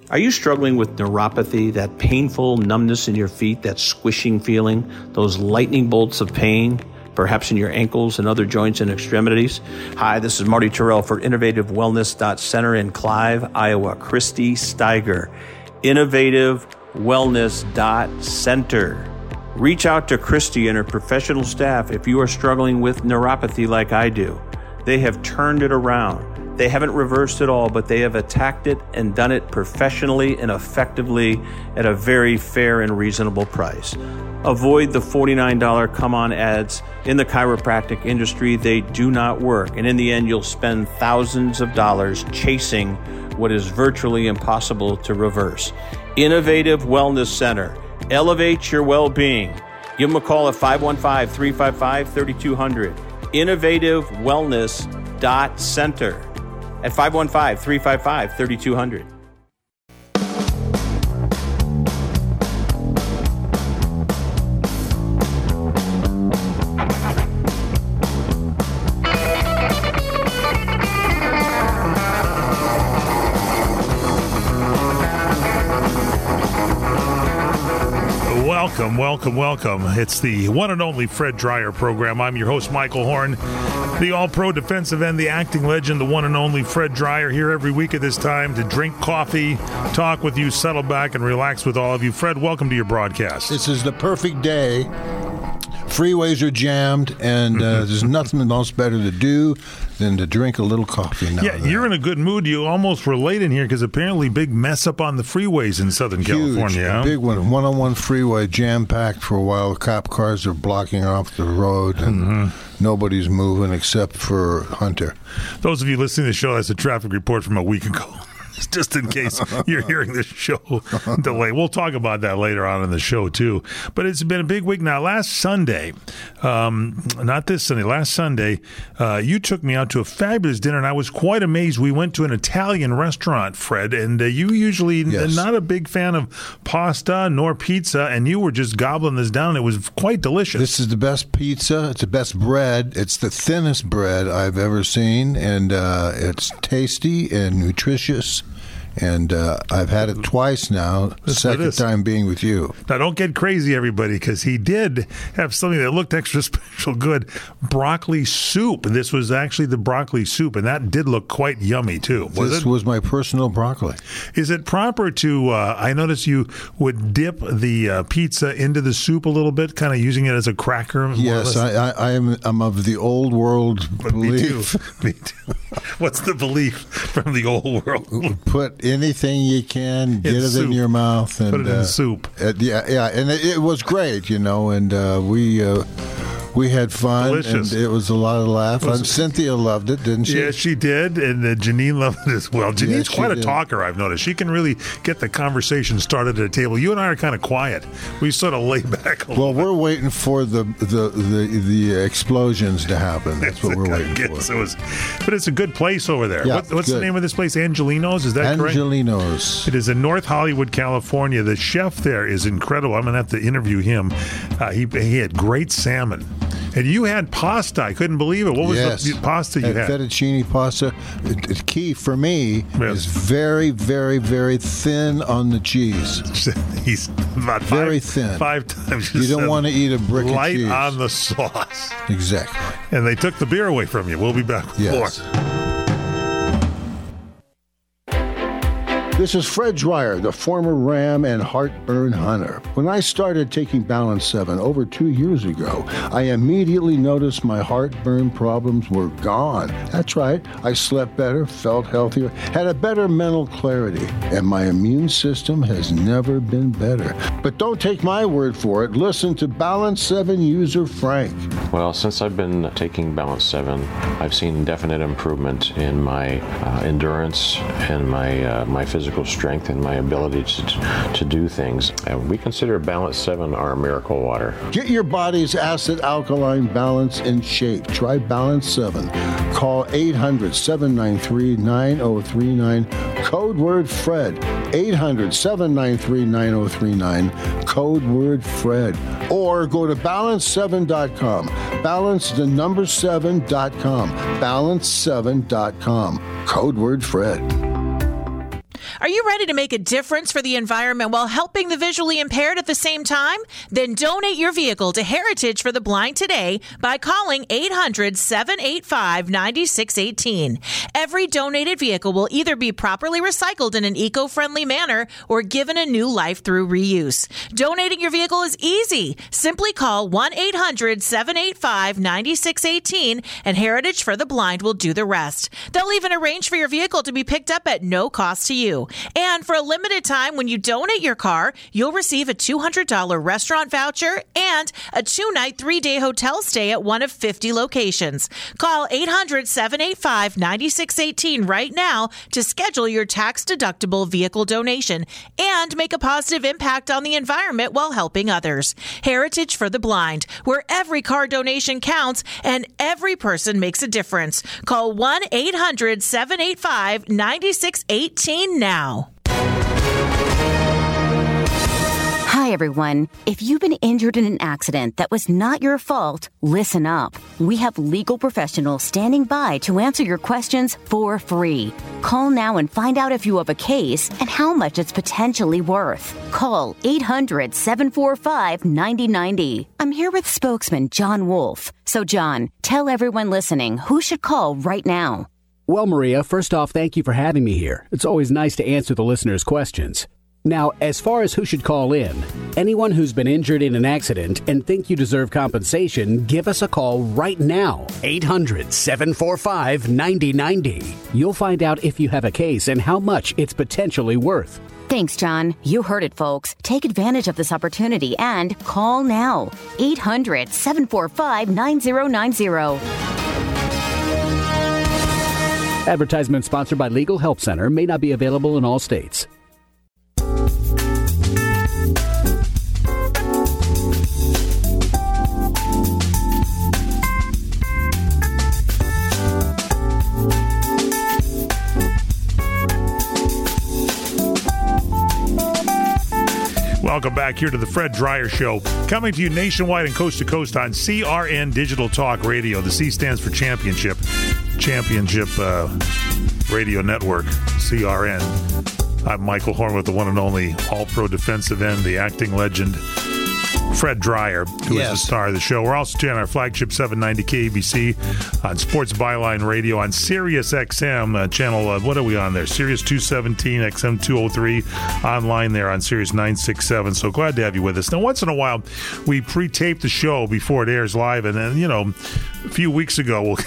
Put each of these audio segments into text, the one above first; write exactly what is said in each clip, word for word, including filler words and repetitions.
Are you struggling with neuropathy, that painful numbness in your feet, that squishing feeling, those lightning bolts of pain, perhaps in your ankles and other joints and extremities? Hi, this is Marty Terrell for Innovative Wellness Center in Clive, Iowa. Christy Steiger, Innovative Wellness Center. Reach out to Christy and her professional staff if you are struggling with neuropathy like I do. They have turned it around. They haven't reversed it all, but they have attacked it and done it professionally and effectively at a very fair and reasonable price. Avoid the forty-nine dollars come-on ads in the chiropractic industry. They do not work. And in the end, you'll spend thousands of dollars chasing what is virtually impossible to reverse. Innovative Wellness Center. Elevate your well-being. Give them a call at five one five, three five five, three two zero zero. Innovative Wellness Center. At five one five, three five five, three two zero zero. Welcome, welcome, welcome. It's the one and only Fred Dryer program. I'm your host, Michael Horn, the all-pro defensive end, the acting legend, the one and only Fred Dryer, here every week at this time to drink coffee, talk with you, settle back, and relax with all of you. Fred, welcome to your broadcast. This is the perfect day. Freeways are jammed, and uh, there's nothing else better to do than to drink a little coffee now. Yeah, you're in a good mood. You almost were late in here because apparently big mess up on the freeways in Southern Huge, California. Huh? Big one. one-on-one freeway jam-packed for a while. Cop cars are blocking off the road, and mm-hmm. nobody's moving except for Hunter. Those of you listening to the show, that's a traffic report from a week ago. Just in case you're hearing this show delay. We'll talk about that later on in the show, too. But it's been a big week now. Last Sunday, um, not this Sunday, last Sunday, uh, you took me out to a fabulous dinner, and I was quite amazed. We went to an Italian restaurant, Fred, and uh, you usually yes. not a big fan of pasta nor pizza, and you were just gobbling this down. It was quite delicious. This is the best pizza. It's the best bread. It's the thinnest bread I've ever seen, and uh, it's tasty and nutritious. And uh, I've had it twice now, the second time being with you. Now, don't get crazy, everybody, because he did have something that looked extra special good, broccoli soup. And this was actually the broccoli soup, and that did look quite yummy, too. Was this it? was my personal broccoli. Is it proper to, uh, I noticed you would dip the uh, pizza into the soup a little bit, kind of using it as a cracker? Yes, I, I, I am I'm of the old world but belief. Me too. Me too. What's the belief from the old world? Put anything you can, get in it soup. in your mouth, and put it in uh, soup. Uh, yeah, yeah, and it, it was great, you know, and uh, we uh, we had fun, Delicious. and it was a lot of laugh. Was and Cynthia loved it, didn't she? Yeah, she did, and uh, Janine loved it as well. Janine's Yeah, quite a did. talker, I've noticed. She can really get the conversation started at a table. You and I are kind of quiet. We sort of lay back a Well, little we're waiting for the the, the the explosions to happen. That's what we're waiting Yes, for. it was, but it's a good place over there. Yeah, what, what's the good. name of this place? Angelino's? Is that correct? Angelinos. It is in North Hollywood, California. The chef there is incredible. I'm going to have to interview him. Uh, he he had great salmon. And you had pasta. I couldn't believe it. What was yes. the pasta you and had? Fettuccine pasta. The key for me Yes. is very, very, very thin on the cheese. He's about five, Very thin. Five times. You don't want to eat a brick of light cheese. on the sauce. Exactly. And they took the beer away from you. We'll be back with Yes. more. This is Fred Dryer, the former Ram and heartburn hunter. When I started taking Balance seven over two years ago, I immediately noticed my heartburn problems were gone. That's right, I slept better, felt healthier, had a better mental clarity, and my immune system has never been better. But don't take my word for it. Listen to Balance seven user Frank. Well, since I've been taking Balance seven, I've seen definite improvement in my uh, endurance and my uh, my physical strength and my ability to to do things. And we consider Balance seven our miracle water. Get your body's acid alkaline balance in shape. Try Balance seven. Call eight hundred, seven nine three, nine oh three nine. Code word Fred. eight hundred, seven nine three, nine oh three nine. Code word Fred. Or go to balance seven dot com. Balance the number seven dot com. balance seven dot com. Code word Fred. Are you ready to make a difference for the environment while helping the visually impaired at the same time? Then donate your vehicle to Heritage for the Blind today by calling eight hundred, seven eight five, nine six one eight. Every donated vehicle will either be properly recycled in an eco-friendly manner or given a new life through reuse. Donating your vehicle is easy. Simply call one eight hundred, seven eight five, nine six one eight and Heritage for the Blind will do the rest. They'll even arrange for your vehicle to be picked up at no cost to you. And for a limited time, when you donate your car, you'll receive a two hundred dollars restaurant voucher and a two-night, three-day hotel stay at one of fifty locations. Call eight hundred, seven eight five, nine six one eight right now to schedule your tax-deductible vehicle donation and make a positive impact on the environment while helping others. Heritage for the Blind, where every car donation counts and every person makes a difference. Call one eight hundred, seven eight five, nine six one eight now. Hi, everyone. If you've been injured in an accident that was not your fault, listen up. We have legal professionals standing by to answer your questions for free. Call now and find out if you have a case and how much it's potentially worth. Call eight hundred, seven four five, nine zero nine zero. I'm here with spokesman John Wolf. So, John, tell everyone listening who should call right now. Well, Maria, first off, thank you for having me here. It's always nice to answer the listeners' questions. Now, as far as who should call in, anyone who's been injured in an accident and think you deserve compensation, give us a call right now. eight hundred, seven four five, nine zero nine zero. You'll find out if you have a case and how much it's potentially worth. Thanks, John. You heard it, folks. Take advantage of this opportunity and call now. eight hundred, seven four five, nine zero nine zero. Advertisement sponsored by Legal Help Center, may not be available in all states. Welcome back here to the Fred Dryer Show, coming to you nationwide and coast to coast on C R N Digital Talk Radio. The C stands for Championship, Championship uh, Radio Network, C R N. I'm Michael Horn with the one and only All-Pro defensive end, the acting legend, Fred Dryer, who yes. is the star of the show. We're also on our flagship seven ninety K A B C, on Sports Byline Radio, on Sirius X M, uh, channel, uh, what are we on there? Sirius two seventeen, X M two oh three, online there on Sirius nine sixty-seven. So glad to have you with us. Now, once in a while, we pre-tape the show before it airs live, and then, you know, a few weeks ago, we'll...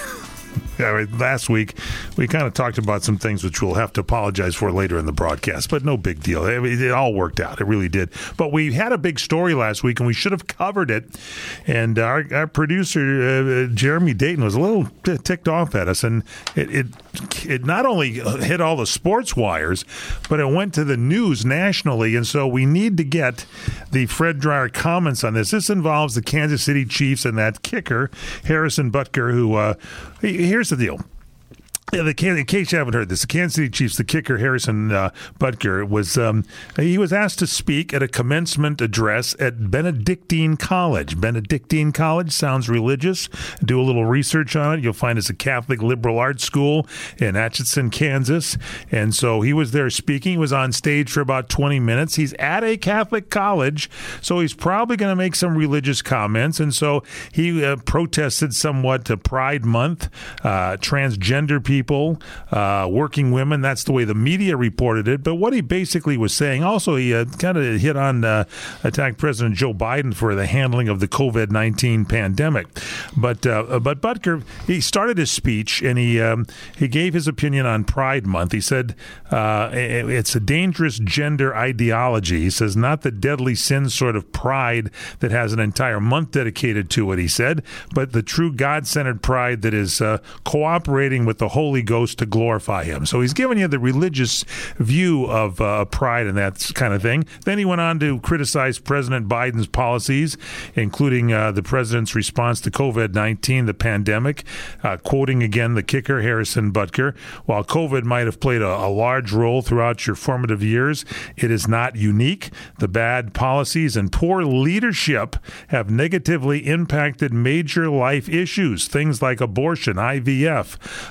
last week, we kind of talked about some things which we'll have to apologize for later in the broadcast, but no big deal. It, it all worked out. It really did. But we had a big story last week, and we should have covered it. And our, our producer, uh, Jeremy Dayton, was a little ticked off at us. And it, it it not only hit all the sports wires, but it went to the news nationally. And so we need to get the Fred Dryer comments on this. This involves the Kansas City Chiefs and that kicker, Harrison Butker, who, uh, here's the deal. Yeah, the, in case you haven't heard this, the Kansas City Chiefs, the kicker Harrison uh, Butker, was um, he was asked to speak at a commencement address at Benedictine College. Benedictine College sounds religious. Do a little research on it. You'll find it's a Catholic liberal arts school in Atchison, Kansas. And so he was there speaking. He was on stage for about twenty minutes. He's at a Catholic college, so he's probably going to make some religious comments. And so he uh, protested somewhat to Pride Month, uh, transgender people. People, uh, working women, that's the way the media reported it. But what he basically was saying, also he uh, kind of hit on, uh, attacked President Joe Biden for the handling of the covid nineteen pandemic. But uh, but Butker, he started his speech and he um, he gave his opinion on Pride Month. He said uh, it's a dangerous gender ideology. He says not the deadly sin sort of pride that has an entire month dedicated to it, he said, but the true God-centered pride that is uh, cooperating with the whole Holy Ghost to glorify him. So he's giving you the religious view of uh, pride and that kind of thing. Then he went on to criticize President Biden's policies, including uh, the president's response to covid nineteen, the pandemic, uh, quoting again the kicker, Harrison Butker. While COVID might have played a, a large role throughout your formative years, it is not unique. The bad policies and poor leadership have negatively impacted major life issues, things like abortion, I V F, uh,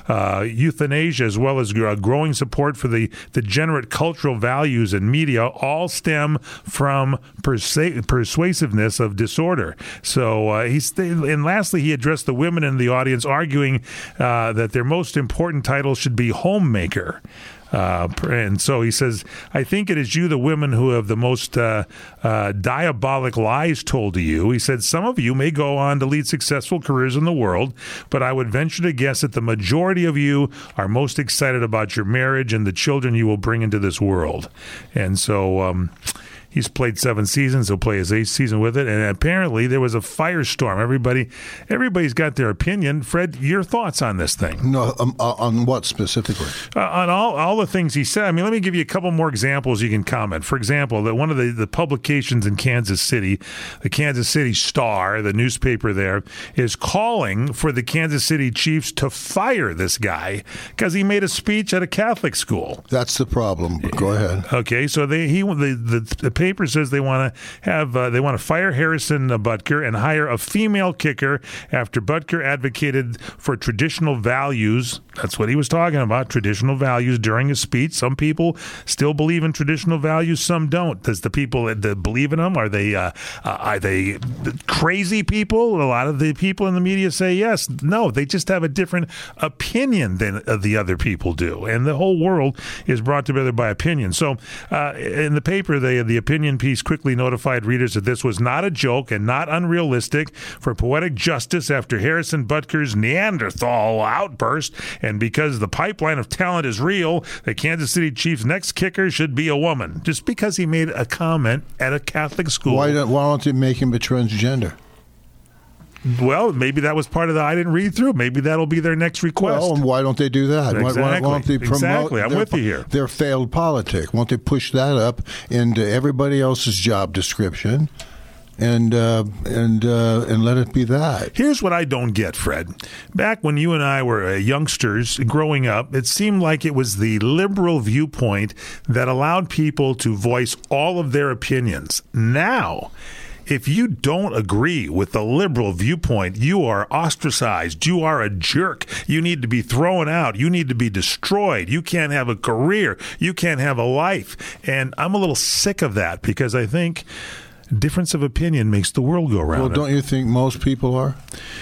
euthanasia, as well as uh, growing support for the degenerate cultural values in media, all stem from persa- persuasiveness of disorder. So uh, he's and lastly, he addressed the women in the audience, arguing uh, that their most important title should be homemaker. Uh, and so he says, I think it is you, the women, who have the most uh, uh, diabolic lies told to you. He said, some of you may go on to lead successful careers in the world, but I would venture to guess that the majority of you are most excited about your marriage and the children you will bring into this world. And so um, he's played seven seasons. He'll play his eighth season with it. And apparently there was a firestorm. Everybody, everybody's got their opinion. Fred, your thoughts on this thing? No, um, uh, on what specifically? Uh, on all, all the things he said. I mean, let me give you a couple more examples you can comment. For example, that one of the, the publications in Kansas City, the Kansas City Star, the newspaper there, is calling for the Kansas City Chiefs to fire this guy because he made a speech at a Catholic school. That's the problem. But go ahead. Okay, so they he the the, the paper says they want to have uh, they want to fire Harrison Butker and hire a female kicker after Butker advocated for traditional values. That's what he was talking about, traditional values during his speech. Some people still believe in traditional values, some don't. Does the people that believe in them, are they uh, uh, are they crazy people? A lot of the people in the media say yes. No, they just have a different opinion than uh, the other people do, and the whole world is brought together by opinion. So uh, in the paper, they the opinion piece quickly notified readers that this was not a joke and not unrealistic for poetic justice after Harrison Butker's Neanderthal outburst. And because the pipeline of talent is real, the Kansas City Chiefs' next kicker should be a woman. Just because he made a comment at a Catholic school. Why don't, why don't they make him a transgender? Well, maybe that was part of the I didn't read through. Maybe that'll be their next request. Well, and why don't they do that? Exactly. Why, why don't they promote exactly. I'm their, with you here. Their failed politic? Won't they push that up into everybody else's job description? And uh, and uh, and let it be that. Here's what I don't get, Fred. Back when you and I were uh, youngsters growing up, it seemed like it was the liberal viewpoint that allowed people to voice all of their opinions. Now, if you don't agree with the liberal viewpoint, you are ostracized. You are a jerk. You need to be thrown out. You need to be destroyed. You can't have a career. You can't have a life. And I'm a little sick of that because I think difference of opinion makes the world go round. Well, don't you think most people are?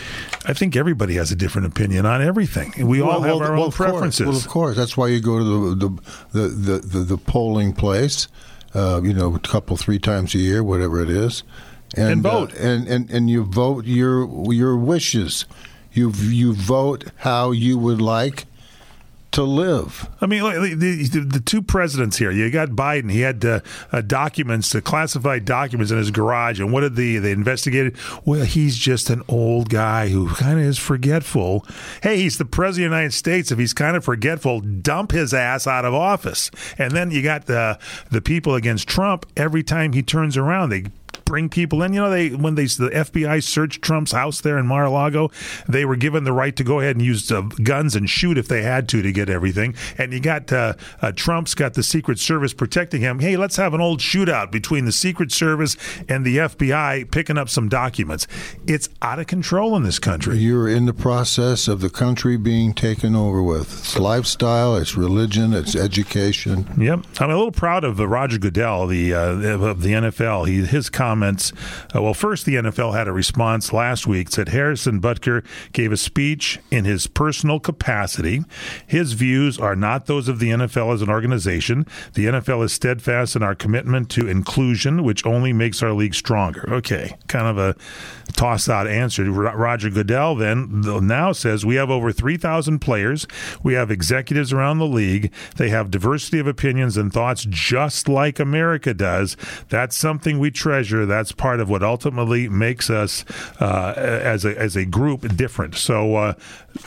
I think everybody has a different opinion on everything. We well, all have well, our well, own preferences. Well, of course. That's why you go to the the the, the, the, the polling place, uh, you know, a couple, three times a year, whatever it is. And, and vote. Uh, and, and, and you vote your your wishes. You, you vote how you would like to live. I mean, the, the, the two presidents here. You got Biden. He had uh, uh, documents, uh, classified documents in his garage. And what did the they investigated? Well, he's just an old guy who kind of is forgetful. Hey, he's the president of the United States. If he's kind of forgetful, dump his ass out of office. And then you got the the people against Trump. Every time he turns around, they bring people in. You know, they when they the F B I searched Trump's house there in Mar-a-Lago, they were given the right to go ahead and use uh, guns and shoot if they had to to get everything. And you got uh, uh, Trump's got the Secret Service protecting him. Hey, let's have an old shootout between the Secret Service and the F B I picking up some documents. It's out of control in this country. You're in the process of the country being taken over with. It's lifestyle, it's religion, it's education. Yep. I'm a little proud of uh, Roger Goodell, the uh, of the N F L. He his comments. Uh, well, first, the N F L had a response last week. Said Harrison Butker gave a speech in his personal capacity. His views are not those of the N F L as an organization. The N F L is steadfast in our commitment to inclusion, which only makes our league stronger. Okay, kind of a toss-out answer. Roger Goodell then now says we have over three thousand players. We have executives around the league. They have diversity of opinions and thoughts just like America does. That's something we treasure. That's part of what ultimately makes us uh, as a as a group different. So uh,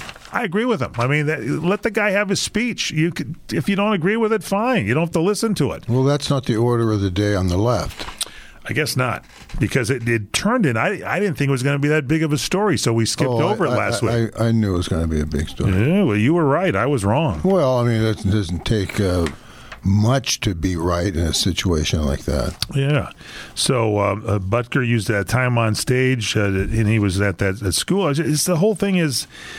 I agree with him. I mean, that, let the guy have his speech. You could, if you don't agree with it, fine. You don't have to listen to it. Well, that's not the order of the day on the left. I guess not, because it, it turned in. I I didn't think it was going to be that big of a story, so we skipped oh, over I, it last I, week. I, I knew it was going to be a big story. Yeah, well, you were right. I was wrong. Well, I mean, it doesn't take uh, much to be right in a situation like that. Yeah. So uh, uh, Butker used that time on stage, uh, and he was at that at school. It's the whole thing is.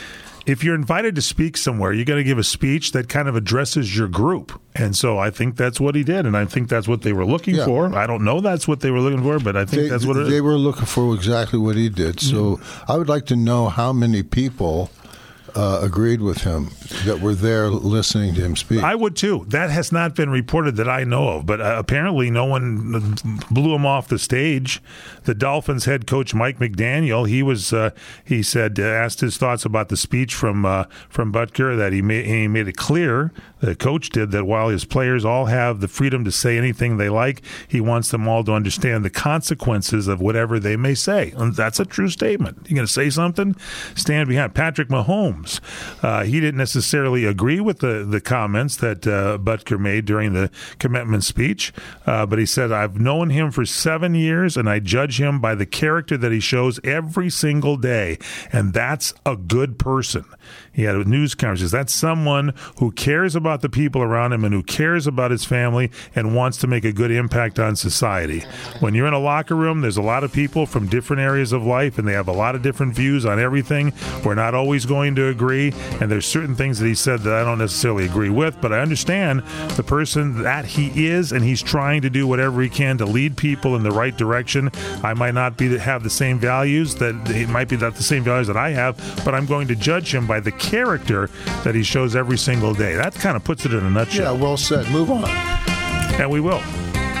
if you're invited to speak somewhere, you got to give a speech that kind of addresses your group. And so I think that's what he did, and I think that's what they were looking yeah. for. I don't know that's what they were looking for, but I think they, that's what it they is. were looking for exactly what he did. So mm-hmm. I would like to know how many people Uh, agreed with him that were there listening to him speak. I would too. That has not been reported that I know of, but uh, apparently no one blew him off the stage. The Dolphins head coach Mike McDaniel, he was uh, he said uh, asked his thoughts about the speech from uh, from Butker, that he made he made it clear, the coach did, that while his players all have the freedom to say anything they like, he wants them all to understand the consequences of whatever they may say. And that's a true statement. You're going to say something, stand behind. Patrick Mahomes. Uh, he didn't necessarily agree with the, the comments that uh, Butker made during the commitment speech, uh, but he said, I've known him for seven years, and I judge him by the character that he shows every single day, and that's a good person. He had a news conference. That's someone who cares about the people around him and who cares about his family and wants to make a good impact on society. When you're in a locker room, there's a lot of people from different areas of life, and they have a lot of different views on everything. We're not always going to agree, and there's certain things that he said that I don't necessarily agree with, but I understand the person that he is, and he's trying to do whatever he can to lead people in the right direction. I might not be have the same values, that it might be not the same values that I have, but I'm going to judge him by the character that he shows every single day. That kind of puts it in a nutshell. Yeah, well said. Move on. And we will.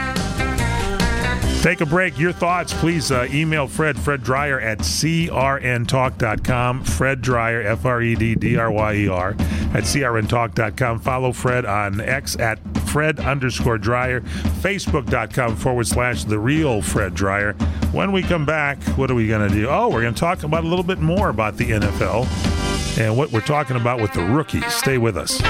Take a break. Your thoughts, please uh, email Fred, Fred Dryer at c r n talk dot com. Fred Dryer, F R E D D R Y E R, at c r n talk dot com. Follow Fred on X at Fred underscore Dryer. Facebook.com forward slash The Real Fred Dryer. When we come back, what are we going to do? Oh, we're going to talk about a little bit more about the N F L and what we're talking about with the rookies. Stay with us.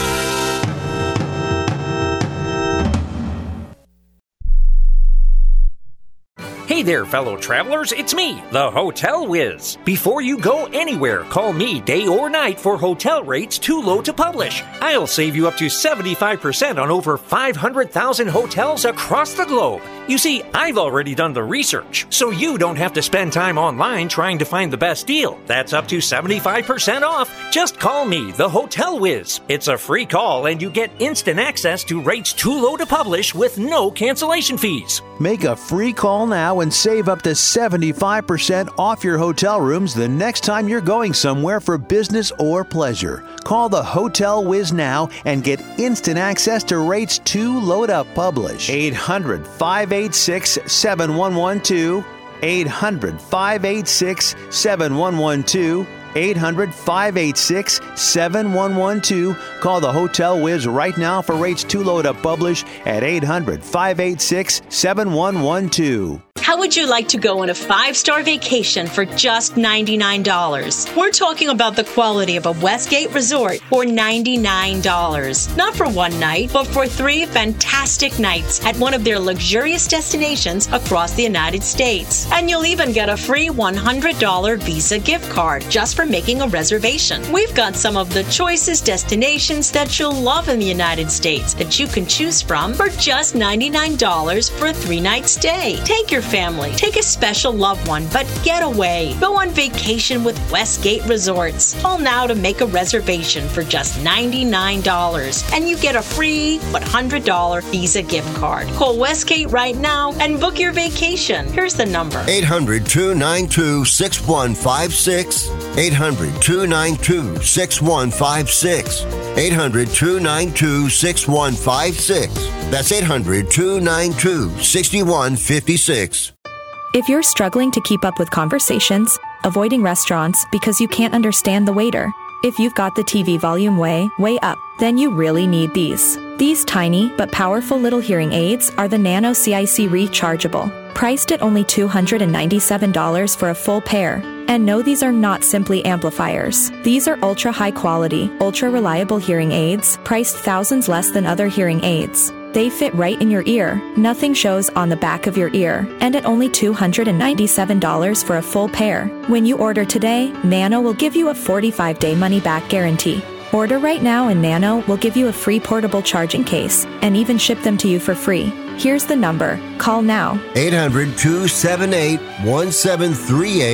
Hey there, fellow travelers, it's me, the Hotel Whiz. Before you go anywhere, call me day or night for hotel rates too low to publish. I'll save you up to seventy-five percent on over five hundred thousand hotels across the globe. You see, I've already done the research, so you don't have to spend time online trying to find the best deal. That's up to seventy-five percent off. Just call me, the Hotel Whiz. It's a free call, and you get instant access to rates too low to publish with no cancellation fees. Make a free call now and save up to seventy-five percent off your hotel rooms the next time you're going somewhere for business or pleasure. Call the Hotel Whiz now and get instant access to rates too low to publish. eight hundred, five eight six, seven one one two. eight hundred, five eight six, seven one one two. eight hundred, five eight six, seven one one two. Call the Hotel Whiz right now for rates too low to publish at eight hundred, five eight six, seven one one two. How would you like to go on a five-star vacation for just ninety-nine dollars? We're talking about the quality of a Westgate resort for ninety-nine dollars. Not for one night, but for three fantastic nights at one of their luxurious destinations across the United States. And you'll even get a free one hundred dollars Visa gift card just for making a reservation. We've got some of the choicest destinations that you'll love in the United States that you can choose from for just ninety-nine dollars for a three-night stay. Take your family, take a special loved one, but get away. Go on vacation with Westgate Resorts. Call now to make a reservation for just ninety-nine dollars, and you get a free one hundred dollars Visa gift card. Call Westgate right now and book your vacation. Here's the number. eight hundred, two nine two, six one five six. eight hundred, two nine two, six one five six. eight hundred, two nine two, six one five six. That's eight hundred, two nine two, six one five six. If you're struggling to keep up with conversations, avoiding restaurants because you can't understand the waiter, if you've got the T V volume way, way up, then you really need these. These tiny but powerful little hearing aids are the Nano C I C Rechargeable, priced at only two hundred ninety-seven dollars for a full pair. And no, these are not simply amplifiers. These are ultra high quality, ultra reliable hearing aids, priced thousands less than other hearing aids. They fit right in your ear, nothing shows on the back of your ear, and at only two hundred ninety-seven dollars for a full pair. When you order today, Nano will give you a forty-five day money-back guarantee. Order right now and Nano will give you a free portable charging case and even ship them to you for free. Here's the number. Call now. eight hundred, two seven eight, one seven three eight.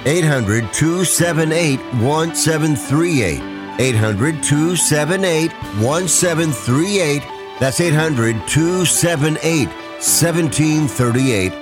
eight hundred, two seven eight, one seven three eight. eight hundred, two seven eight, one seven three eight. That's eight hundred, two seven eight, one seven three eight.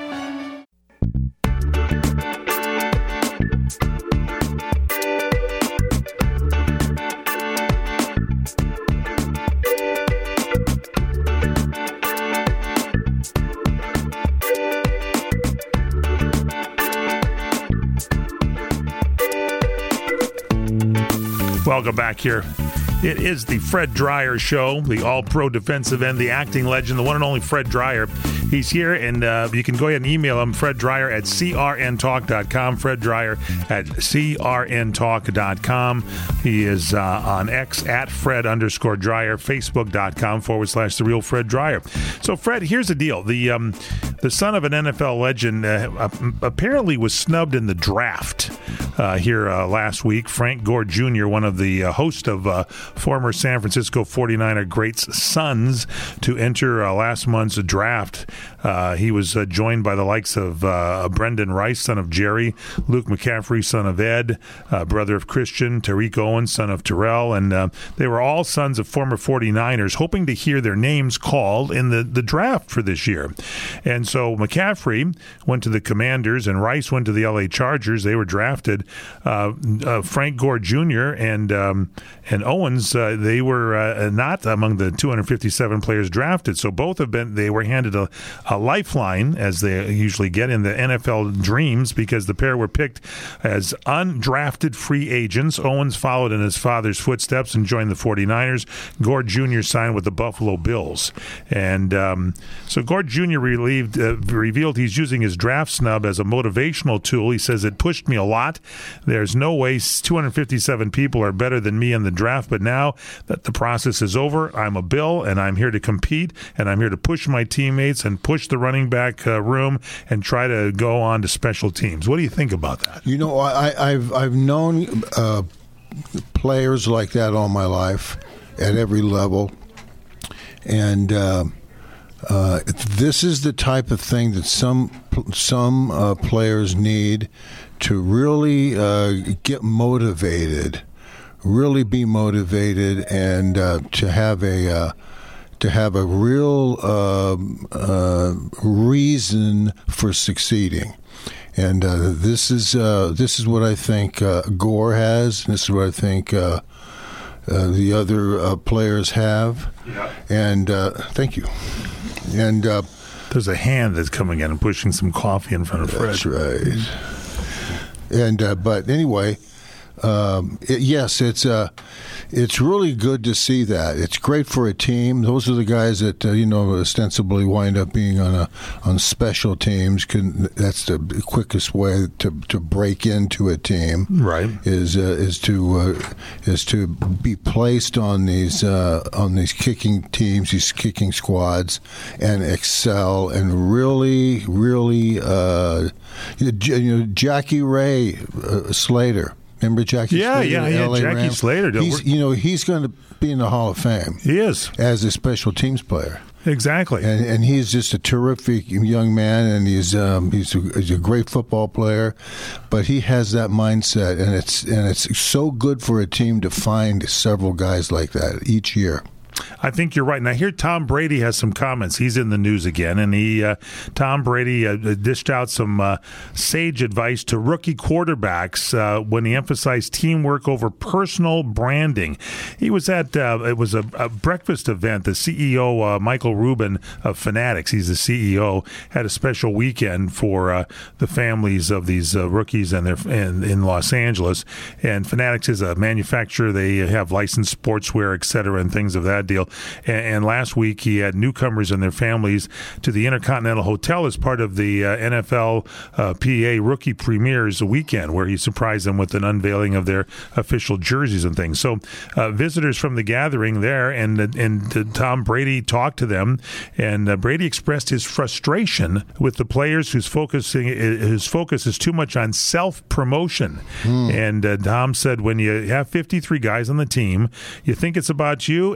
Welcome back here. It is the Fred Dryer Show, the all-pro defensive end, the acting legend, the one and only Fred Dryer. He's here, and uh, you can go ahead and email him, Fred Dryer at c r n talk dot com, Fred Dryer at c r n talk dot com. He is uh, on X at Fred underscore Dryer, Facebook.com forward slash The Real Fred Dryer. So, Fred, here's the deal. The, um, the son of an N F L legend uh, apparently was snubbed in the draft uh, here uh, last week. Frank Gore Junior, one of the uh, host of uh, former San Francisco forty-niner greats' sons to enter uh, last month's draft. Uh, he was uh, joined by the likes of uh, Brendan Rice, son of Jerry, Luke McCaffrey, son of Ed, uh, brother of Christian, Tariq Owens, son of Terrell, and uh, they were all sons of former forty-niners, hoping to hear their names called in the, the draft for this year. And so McCaffrey went to the Commanders, and Rice went to the L A Chargers. They were drafted. Uh, uh, Frank Gore Junior and um, and Owens, uh, they were uh, not among the two hundred fifty-seven players drafted. So both have been. They were handed a, a lifeline, as they usually get in the N F L dreams, because the pair were picked as undrafted free agents. Owens followed in his father's footsteps and joined the forty-niners. Gore Junior signed with the Buffalo Bills. And um, so Gore Junior relieved, uh, revealed he's using his draft snub as a motivational tool. He says, "It pushed me a lot. There's no way two hundred fifty-seven people are better than me in the draft, but now that the process is over, I'm a Bill, and I'm here to compete, and I'm here to push my teammates and push the running back uh, room and try to go on to special teams." What do you think about that? You know, I, I've I've known uh, players like that all my life at every level, and uh, uh, this is the type of thing that some some uh, players need to really uh, get motivated, really be motivated, and uh, to have a uh, to have a real uh, uh, reason for succeeding. And uh, this is uh, this is what I think uh, Gore has. This is what I think uh, uh, the other uh, players have. Yeah. And uh, thank you. And uh, there's a hand that's coming in and pushing some coffee in front of Fred. That's right. And uh, but anyway, um, it, yes, it's uh, it's really good to see that. It's great for a team. Those are the guys that uh, you know ostensibly wind up being on a on special teams. Can, that's the quickest way to, to break into a team. Right. Is uh, is to uh, is to be placed on these uh, on these kicking teams, these kicking squads, and excel and really really. Uh, you know, Jackie Ray uh, Slater. Remember Jackie yeah, Slater? Yeah, yeah, yeah. Jackie Rams? Slater. He's, you know, he's going to be in the Hall of Fame. He is. As a special teams player. Exactly. And, and he's just a terrific young man, and he's um, he's, a, he's a great football player, but he has that mindset, and it's and it's so good for a team to find several guys like that each year. I think you're right. Now, here Tom Brady has some comments. He's in the news again, and he uh, Tom Brady uh, dished out some uh, sage advice to rookie quarterbacks uh, when he emphasized teamwork over personal branding. He was at uh, it was a, a breakfast event. The C E O uh, Michael Rubin of Fanatics, he's the C E O, had a special weekend for uh, the families of these uh, rookies and their in, in Los Angeles. And Fanatics is a manufacturer. They have licensed sportswear, et cetera, and things of that deal. And, and last week he had newcomers and their families to the Intercontinental Hotel as part of the uh, N F L uh, P A Rookie Premieres weekend, where he surprised them with an unveiling of their official jerseys and things. So uh, visitors from the gathering there, and and uh, Tom Brady talked to them, and uh, Brady expressed his frustration with the players whose focusing his focus is too much on self-promotion. Hmm. And uh, Tom said, when you have fifty-three guys on the team, you think it's about you, it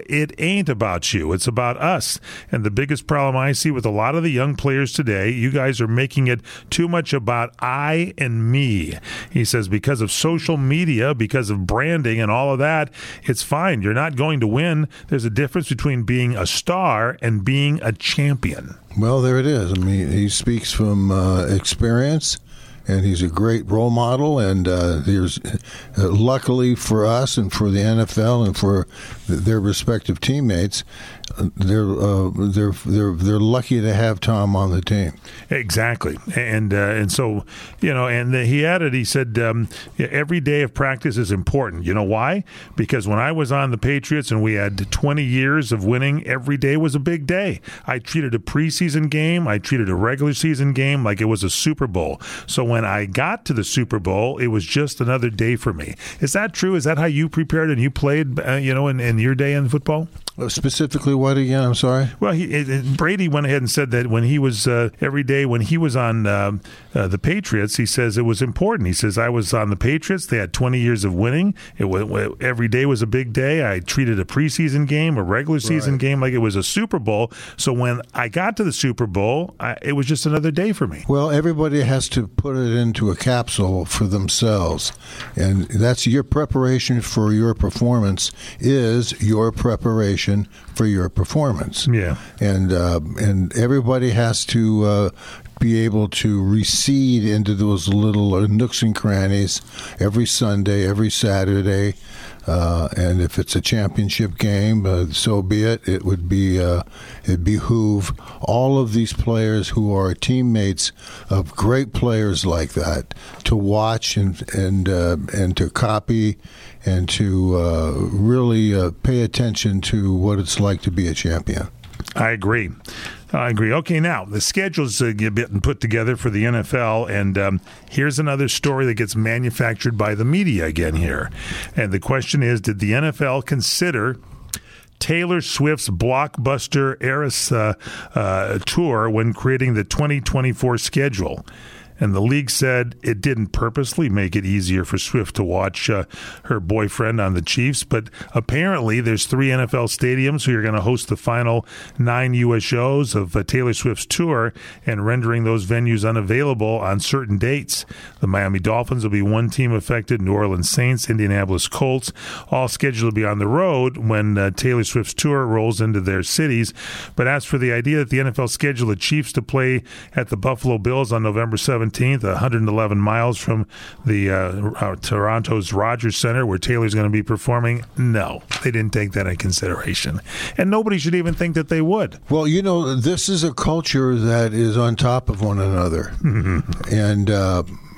ain't about you. It's about us. And the biggest problem I see with a lot of the young players today, you guys are making it too much about I and me. He says because of social media, because of branding and all of that, it's fine. You're not going to win. There's a difference between being a star and being a champion. Well, there it is. I mean, he speaks from uh, experience, and he's a great role model. And uh, there's, uh, luckily for us and for the N F L and for their respective teammates, they're uh, they're they're they're lucky to have Tom on the team. Exactly, and uh, and so you know, and he added, he said, um, every day of practice is important. You know why? Because when I was on the Patriots and we had twenty years of winning, every day was a big day. I treated a preseason game, I treated a regular season game like it was a Super Bowl. So when I got to the Super Bowl, it was just another day for me. Is that true? Is that how you prepared and you played? Uh, you know, in, in your day in football? Specifically, what again? I'm sorry. Well, he, Brady went ahead and said that when he was uh, every day when he was on uh, uh, the Patriots, he says it was important. He says I was on the Patriots. They had twenty years of winning. It was, every day was a big day. I treated a preseason game, a regular season right. game like it was a Super Bowl. So when I got to the Super Bowl, I, it was just another day for me. Well, everybody has to put it into a capsule for themselves, and that's your preparation for your performance. Is your preparation for your performance. Yeah. And uh, and everybody has to uh, be able to recede into those little uh, nooks and crannies every Sunday, every Saturday. Uh, and if it's a championship game, uh, so be it. It would be uh, it behoove all of these players who are teammates of great players like that to watch and and uh, and to copy and to uh, really uh, pay attention to what it's like to be a champion. I agree. I agree. Okay, now the schedule's uh, getting put together for the N F L, and um, here's another story that gets manufactured by the media again here. And the question is, did the N F L consider Taylor Swift's blockbuster Eras uh, uh, tour when creating the twenty twenty-four schedule? And the league said it didn't purposely make it easier for Swift to watch uh, her boyfriend on the Chiefs, but apparently there's three N F L stadiums who are going to host the final nine U S shows of uh, Taylor Swift's tour and rendering those venues unavailable on certain dates. The Miami Dolphins will be one team affected, New Orleans Saints, Indianapolis Colts, all scheduled to be on the road when uh, Taylor Swift's tour rolls into their cities. But as for the idea that the N F L scheduled the Chiefs to play at the Buffalo Bills on November seventeenth, one hundred eleven miles from the uh, uh, Toronto's Rogers Center where Taylor's going to be performing, no, they didn't take that into consideration. And nobody should even think that they would. Well, you know, this is a culture that is on top of one another. Mm-hmm. And, uh,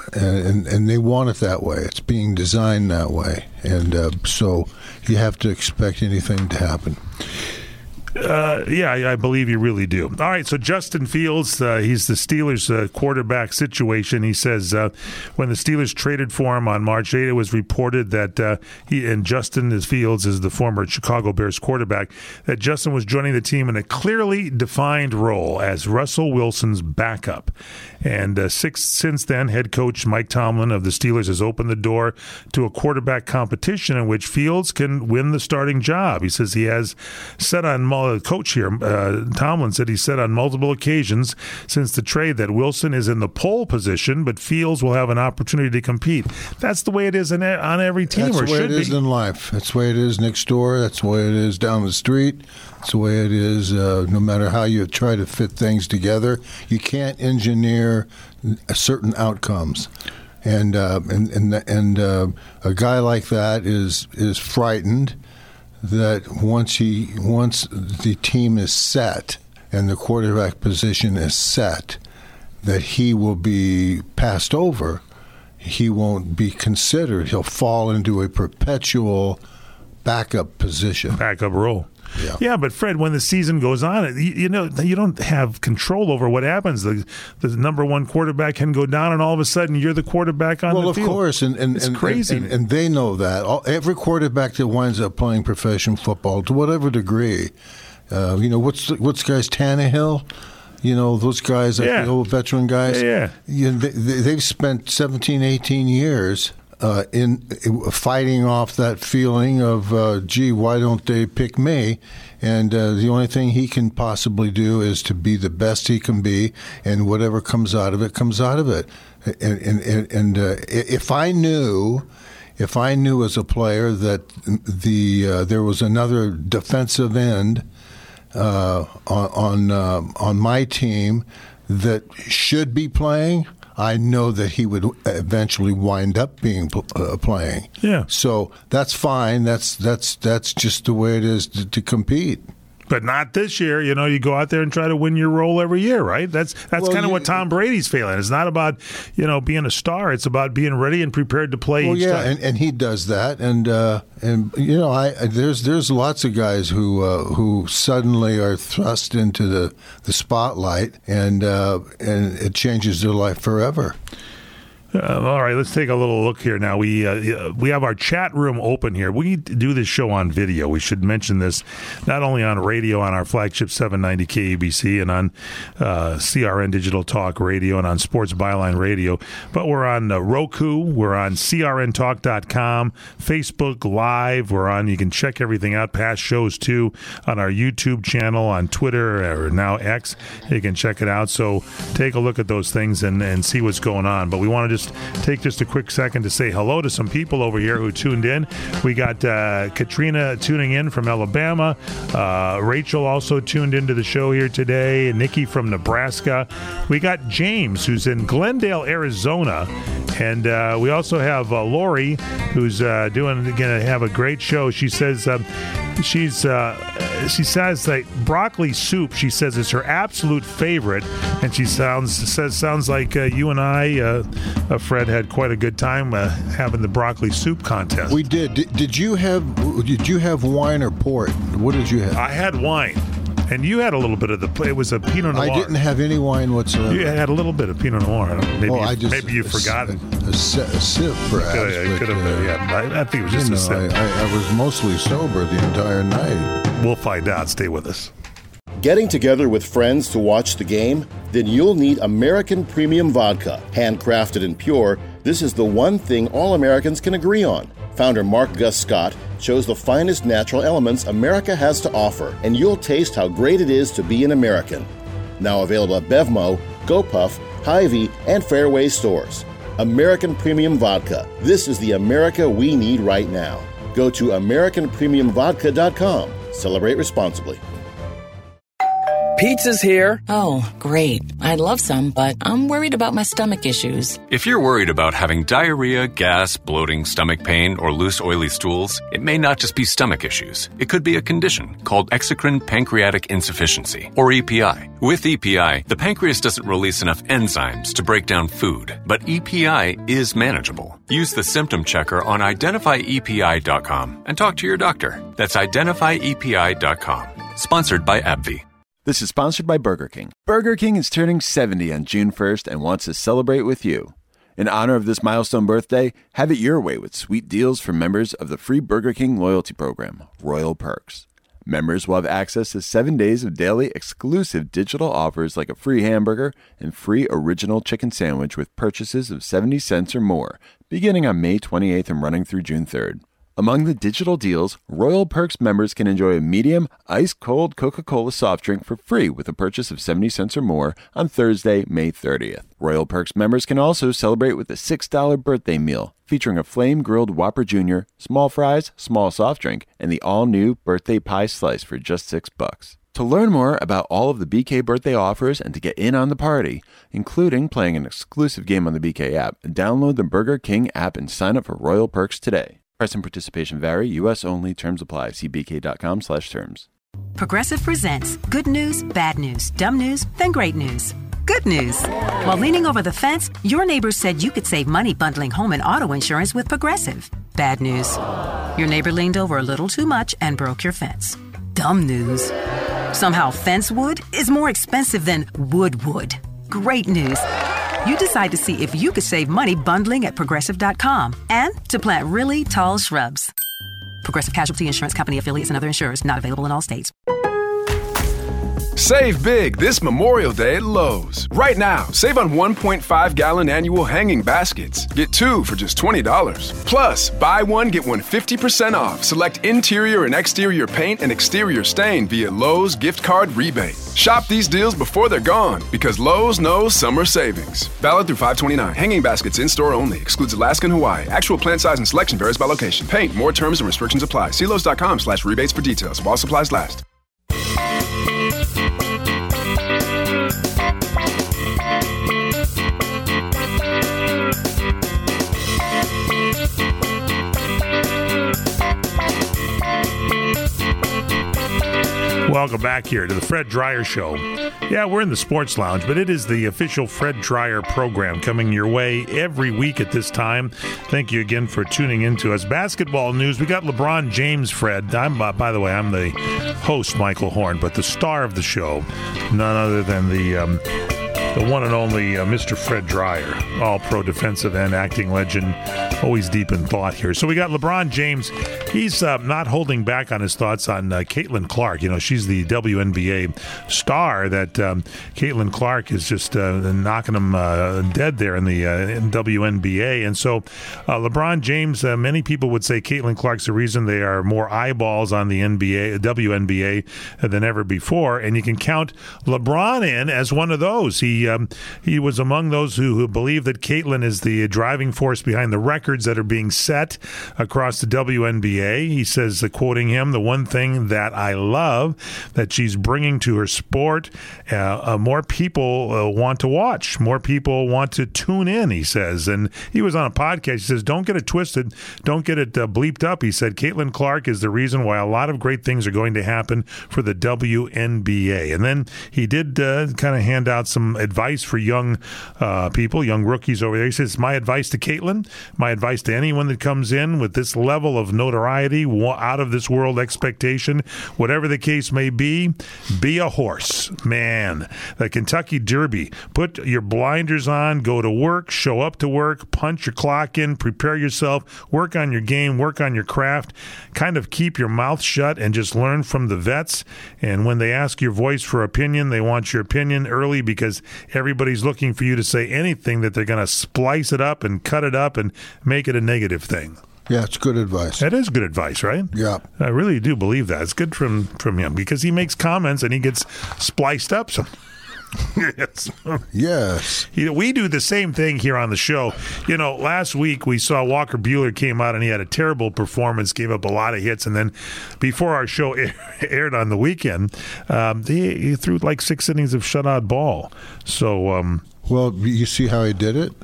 and and they want it that way. It's being designed that way. And uh, so you have to expect anything to happen. Uh, yeah, I believe you really do. All right, so Justin Fields, uh, he's the Steelers' uh, quarterback situation. He says uh, when the Steelers traded for him on March eighth, it was reported that uh, he and Justin Fields is the former Chicago Bears quarterback, that Justin was joining the team in a clearly defined role as Russell Wilson's backup. And uh, six, since then, head coach Mike Tomlin of the Steelers has opened the door to a quarterback competition in which Fields can win the starting job. He says he has said on multiple coach here, uh, Tomlin said he said on multiple occasions since the trade that Wilson is in the pole position, but Fields will have an opportunity to compete. That's the way it is in, on every team. That's or the way should it is be. in life. That's the way it is next door. That's the way it is down the street. That's the way it is uh, no matter how you try to fit things together. You can't engineer certain outcomes. And uh, and and, and uh, a guy like that is is frightened that once he once the team is set and the quarterback position is set, that he will be passed over. He won't be considered. He'll fall into a perpetual backup position. Backup role. Yeah. yeah, but Fred, when the season goes on, you, you know you don't have control over what happens. The the number one quarterback can go down, and all of a sudden you're the quarterback on well, the of field. Well, of course, and and, it's and, crazy, and, and they know that. All, every quarterback that winds up playing professional football, to whatever degree, uh, you know, what's the, what's guys Tannehill. You know, those guys, like yeah. the old veteran guys, yeah, yeah. You know, they, they've spent seventeen, eighteen years uh, in fighting off that feeling of, uh, gee, why don't they pick me? And uh, the only thing he can possibly do is to be the best he can be, and whatever comes out of it comes out of it. And, and, and uh, if I knew, if I knew as a player that the uh, there was another defensive end uh, on on, uh, on my team that should be playing, I know that he would eventually wind up being uh, playing. Yeah. So that's fine. That's that's that's just the way it is to, to compete. But not this year. You know, you go out there and try to win your role every year, right? That's that's Well, kind of you- what Tom Brady's feeling. It's not about, you know, being a star. It's about being ready and prepared to play Well, each yeah, time. and, and he does that, and uh, and you know, I there's there's lots of guys who uh, who suddenly are thrust into the, the spotlight, and uh, and it changes their life forever. Uh, all right, let's take a little look here now. We uh, we have our chat room open here. We do this show on video. We should mention this not only on radio on our flagship seven ninety K A B C and on uh, C R N Digital Talk Radio and on Sports Byline Radio, but we're on uh, Roku. We're on C R N talk dot com, Facebook Live. We're on. You can check everything out, past shows too, on our YouTube channel, on Twitter or now X. You can check it out. So take a look at those things and, and see what's going on. But we want to just take just a quick second to say hello to some people over here who tuned in. We got uh, Katrina tuning in from Alabama. Uh, Rachel also tuned into the show here today. Nikki from Nebraska. We got James, who's in Glendale, Arizona. And uh, we also have uh, Lori, who's uh, doing going to have a great show. She says um, she's uh, she says that broccoli soup. She says it's her absolute favorite, and she sounds says sounds like uh, you and I, uh, uh, Fred, had quite a good time uh, having the broccoli soup contest. We did. did. Did you have Did you have wine or port? What did you have? I had wine. And you had a little bit of the. It was a Pinot Noir. I didn't have any wine whatsoever. You had a little bit of Pinot Noir. I don't know, maybe Oh, you, I just- maybe you a- forgot it. A, si- a sip, perhaps. Could have, but, could have been. uh, Yeah, I, I think it was You just know, a I, sip. I, I was mostly sober the entire night. We'll find out. Stay with us. Getting together with friends to watch the game? Then you'll need American Premium Vodka. Handcrafted and pure, this is the one thing all Americans can agree on. Founder Mark Gus Scott chose the finest natural elements America has to offer, and you'll taste how great it is to be an American. Now available at Bevmo, GoPuff, Hy-Vee, and Fairway stores. American Premium Vodka. This is the America we need right now. Go to American Premium Vodka dot com. Celebrate responsibly. Pizza's here. Oh, great. I'd love some, but I'm worried about my stomach issues. If you're worried about having diarrhea, gas, bloating, stomach pain, or loose, oily stools, it may not just be stomach issues. It could be a condition called exocrine pancreatic insufficiency, or E P I. With E P I, the pancreas doesn't release enough enzymes to break down food, but E P I is manageable. Use the symptom checker on identify E P I dot com and talk to your doctor. That's identify E P I dot com. Sponsored by AbbVie. This is sponsored by Burger King. Burger King is turning seventy on June first and wants to celebrate with you. In honor of this milestone birthday, have it your way with sweet deals for members of the free Burger King loyalty program, Royal Perks. Members will have access to seven days of daily exclusive digital offers like a free hamburger and free original chicken sandwich with purchases of seventy cents or more, beginning on May twenty-eighth and running through June third. Among the digital deals, Royal Perks members can enjoy a medium, ice-cold Coca-Cola soft drink for free with a purchase of seventy cents or more on Thursday, May thirtieth. Royal Perks members can also celebrate with a six dollar birthday meal featuring a flame-grilled Whopper Junior, small fries, small soft drink, and the all-new birthday pie slice for just six bucks. To learn more about all of the B K birthday offers and to get in on the party, including playing an exclusive game on the B K app, download the Burger King app and sign up for Royal Perks today. Price and participation vary. U S only. Terms apply. See bk.com slash terms. Progressive presents good news, bad news, dumb news, then great news. Good news. While leaning over the fence, your neighbor said you could save money bundling home and auto insurance with Progressive. Bad news. Your neighbor leaned over a little too much and broke your fence. Dumb news. Somehow fence wood is more expensive than wood wood. Great news. You decide to see if you could save money bundling at Progressive dot com and to plant really tall shrubs. Progressive Casualty Insurance Company affiliates and other insurers not available in all states. Save big this Memorial Day at Lowe's. Right now, save on one point five gallon annual hanging baskets. Get two for just twenty dollars. Plus, buy one, get one fifty percent off. Select interior and exterior paint and exterior stain via Lowe's gift card rebate. Shop these deals before they're gone because Lowe's knows summer savings. Valid through five twenty-nine. Hanging baskets in-store only. Excludes Alaska and Hawaii. Actual plant size and selection varies by location. Paint. More terms and restrictions apply. See Lowe's.com slash rebates for details while supplies last. Welcome back here to the Fred Dreyer Show. Yeah, we're in the Sports Lounge, but it is the official Fred Dreyer program coming your way every week at this time. Thank you again for tuning in to us. Basketball news, we got LeBron James, Fred. I'm, uh, by the way, I'm the host, Michael Horn, but the star of the show, none other than the... Um, The one and only uh, Mister Fred Dreyer, all-pro defensive end, acting legend, always deep in thought here. So we got LeBron James. He's uh, not holding back on his thoughts on uh, Caitlin Clark. You know, she's the W N B A star that um, Caitlin Clark is just uh, knocking him uh, dead there in the uh, in W N B A. And so uh, LeBron James, uh, many people would say Caitlin Clark's the reason they are more eyeballs on the N B A, W N B A than ever before. And you can count LeBron in as one of those. He Um, he was among those who, who believe that Caitlin is the driving force behind the records that are being set across the W N B A. He says, uh, quoting him, the one thing that I love that she's bringing to her sport, uh, uh, more people uh, want to watch. More people want to tune in, he says. And he was on a podcast. He says, don't get it twisted. Don't get it uh, bleeped up. He said, Caitlin Clark is the reason why a lot of great things are going to happen for the W N B A. And then he did uh, kind of hand out some advice for young uh, people, young rookies over there. He says, my advice to Caitlin, my advice to anyone that comes in with this level of notoriety, out of this world expectation, whatever the case may be, be a horse. Man, the Kentucky Derby, put your blinders on, go to work, show up to work, punch your clock in, prepare yourself, work on your game, work on your craft, kind of keep your mouth shut and just learn from the vets. And when they ask your voice for opinion, they want your opinion early because everybody's looking for you to say anything that they're going to splice it up and cut it up and make it a negative thing. Yeah, it's good advice. That is good advice, right? Yeah. I really do believe that. It's good from, from him because he makes comments and he gets spliced up. So. yes. Yes. You know, we do the same thing here on the show. You know, last week we saw Walker Buehler came out and he had a terrible performance, gave up a lot of hits, and then before our show aired on the weekend, um, he, he threw like six innings of shutout ball. So, um, well, you see how he did it?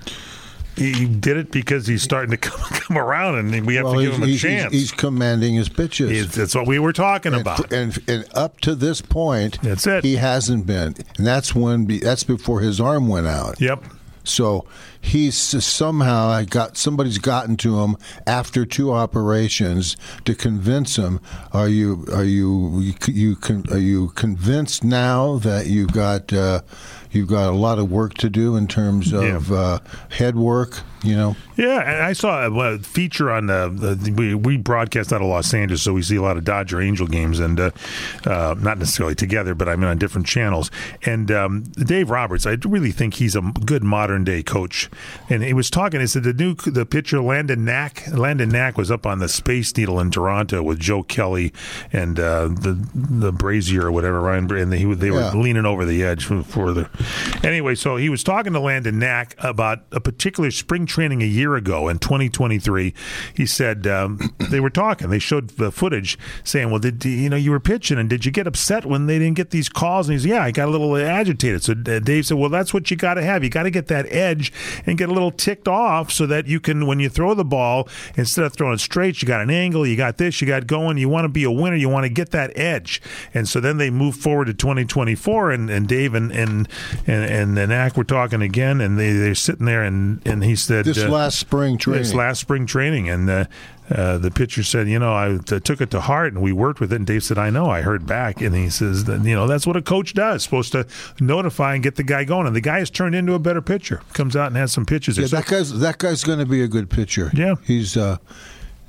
He did it because he's starting to come, come around, and we have well, to give him a he's, chance. He's commanding his pitches. He's, that's what we were talking and, about. And, and up to this point, that's it. He hasn't been, and that's when that's before his arm went out. Yep. So he's somehow I got somebody's gotten to him after two operations to convince him. Are you are you you, you are you convinced now that you've got uh, you've got a lot of work to do in terms of yeah. uh, head work? You know. Yeah, and I saw a feature on uh, the, we we broadcast out of Los Angeles, so we see a lot of Dodger Angel games, and uh, uh, not necessarily together, but I mean on different channels. And um, Dave Roberts, I really think he's a good modern day coach. And he was talking. He said the new the pitcher Landon Knack, Landon Knack was up on the Space Needle in Toronto with Joe Kelly and uh, the the Brazier or whatever, Ryan, and they they were yeah. leaning over the edge for the. Anyway, so he was talking to Landon Knack about a particular spring training a year ago in twenty twenty-three. He said um, they were talking. They showed the footage saying, "Well, did you know you were pitching and did you get upset when they didn't get these calls?" And he's, "Yeah, I got a little agitated." So Dave said, "Well, that's what you got to have. You got to get that edge and get a little ticked off so that you can, when you throw the ball, instead of throwing it straight, you got an angle, you got this, you got going. You want to be a winner. You want to get that edge." And so then they moved forward to twenty twenty-four, and, and Dave and and and, and, and Ack were talking again, and they they're sitting there, and, and he said, "This uh, last spring training, this last spring training," and. Uh, Uh, the pitcher said, you know, I t- took it to heart and we worked with it. And Dave said, I know, I heard back. And he says, that, you know, that's what a coach does, supposed to notify and get the guy going. And the guy has turned into a better pitcher. Comes out and has some pitches. Yeah, that guy's that guy's going to be a good pitcher. Yeah, he's uh,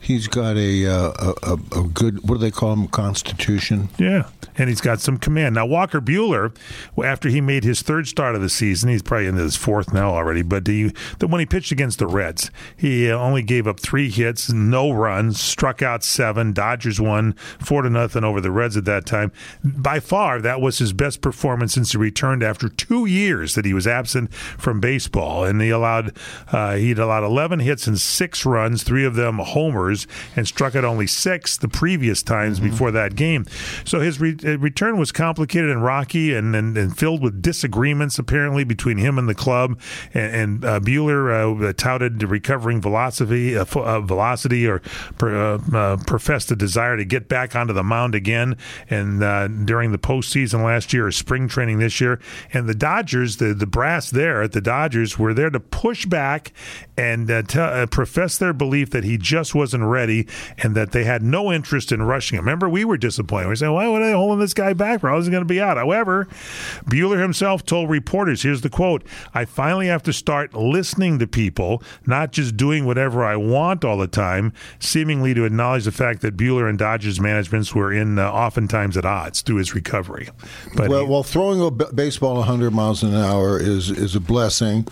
He's got a, uh, a a good, what do they call him, constitution? Yeah, and he's got some command. Now, Walker Buehler, after he made his third start of the season, he's probably into his fourth now already, but he, the, when he pitched against the Reds, he only gave up three hits, no runs, struck out seven. Dodgers won four to nothing over the Reds at that time. By far, that was his best performance since he returned after two years that he was absent from baseball, and he allowed uh, he'd allowed eleven hits and six runs, three of them homers, and struck out only six the previous times mm-hmm. before that game. So his re- return was complicated and rocky and, and, and filled with disagreements apparently between him and the club. And, and uh, Buehler uh, touted recovering velocity, uh, uh, velocity, or uh, uh, professed a desire to get back onto the mound again. And uh, during the postseason last year, or spring training this year, and the Dodgers, the the brass there at the Dodgers were there to push back and uh, t- uh, profess their belief that he just wasn't ready and that they had no interest in rushing him. Remember, we were disappointed. We said, why are they holding this guy back? How is he going to be out? However, Buehler himself told reporters, here's the quote, "I finally have to start listening to people, not just doing whatever I want all the time," seemingly to acknowledge the fact that Buehler and Dodgers managements were in uh, oftentimes at odds through his recovery. But well, he, well, throwing a b- baseball one hundred miles an hour is, is a blessing.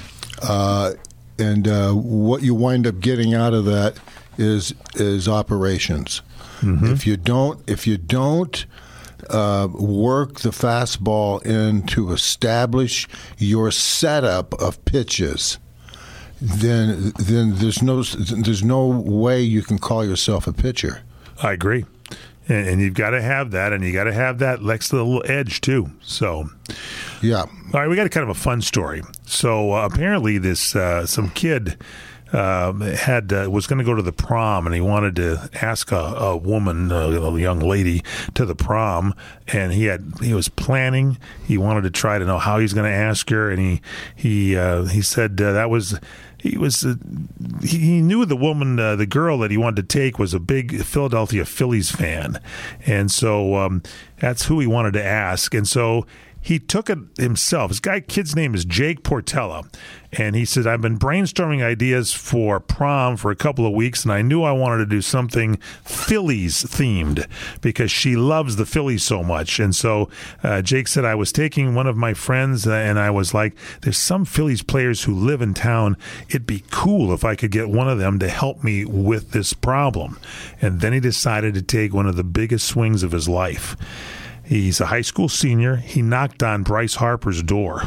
Uh, and uh, what you wind up getting out of that is is operations. Mm-hmm. If you don't, if you don't uh, work the fastball in to establish your setup of pitches, then then there's no there's no way you can call yourself a pitcher. I agree. And, and you've got to have that, and you got to have that next little edge too. So, yeah. All right, we got a kind of a fun story. So uh, apparently, this uh, some kid uh, had uh, was going to go to the prom, and he wanted to ask a, a woman, uh, a young lady, to the prom, and he had he was planning. He wanted to try to know how he's going to ask her, and he he uh, he said uh, that was. He was uh, he, he knew the woman, uh, the girl that he wanted to take was a big Philadelphia Phillies fan, and so um, that's who he wanted to ask. And so he took it himself. His guy kid's name is Jake Portella, and he said, "I've been brainstorming ideas for prom for a couple of weeks, and I knew I wanted to do something Phillies themed because she loves the Phillies so much." And so uh, Jake said, "I was taking one of my friends, uh, and I was like, there's some Phillies players who live in town. It'd be cool if I could get one of them to help me with this problem." And then he decided to take one of the biggest swings of his life. He's a high school senior. He knocked on Bryce Harper's door.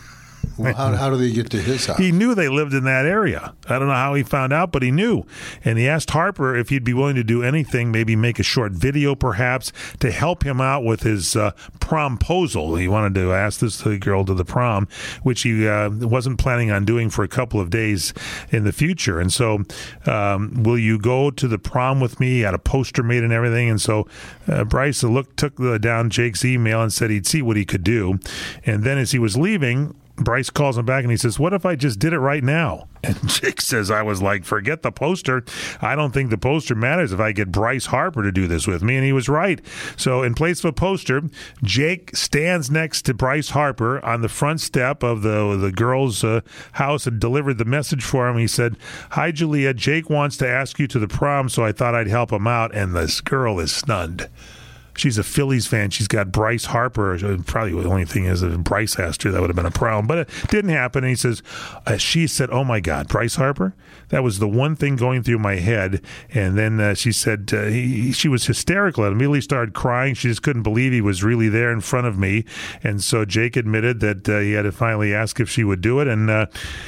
Well, how, how do they get to his house? He knew they lived in that area. I don't know how he found out, but he knew. And he asked Harper if he'd be willing to do anything, maybe make a short video perhaps, to help him out with his uh, promposal. He wanted to ask this girl to the prom, which he uh, wasn't planning on doing for a couple of days in the future. And so, um, will you go to the prom with me? He had a poster made and everything. And so uh, Bryce looked, took uh, down Jake's email and said he'd see what he could do. And then as he was leaving, Bryce calls him back and he says, "What if I just did it right now?" And Jake says, "I was like, forget the poster. I don't think the poster matters if I get Bryce Harper to do this with me." And he was right. So in place of a poster, Jake stands next to Bryce Harper on the front step of the the girl's uh, house and delivered the message for him. He said, "Hi, Julia. Jake wants to ask you to the prom, so I thought I'd help him out." And this girl is stunned. She's a Phillies fan. She's got Bryce Harper. Probably the only thing is if Bryce asked her, that would have been a problem. But it didn't happen. And he says, uh, she said, "Oh, my God, Bryce Harper? That was the one thing going through my head." And then uh, she said uh, he, she was hysterical and immediately started crying. She just couldn't believe he was really there in front of me. And so Jake admitted that uh, he had to finally ask if she would do it. And uh,